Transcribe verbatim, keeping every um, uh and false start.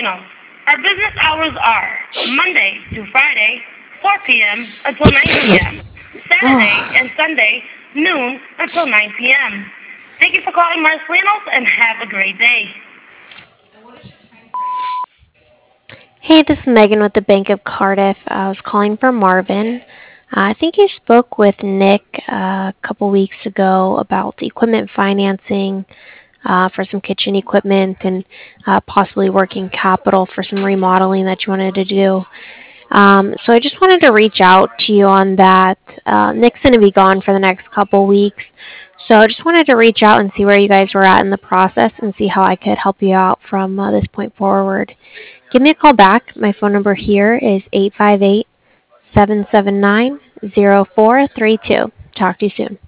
Marcelino. Our business hours are Monday through Friday, four p m until nine p m Saturday Oh. and Sunday, noon until nine p m Thank you for calling Marcelinos and have a great day. Hey, this is Megan with the Bank of Cardiff. I was calling for Marvin. Uh, I think you spoke with Nick uh, a couple weeks ago about equipment financing uh, for some kitchen equipment and uh, possibly working capital for some remodeling that you wanted to do. Um, so I just wanted to reach out to you on that. Uh, Nick's going to be gone for the next couple weeks. So I just wanted to reach out and see where you guys were at in the process and see how I could help you out from uh, this point forward. Give me a call back. My phone number here is eight five eight, seven seven nine, zero four three two. Talk to you soon.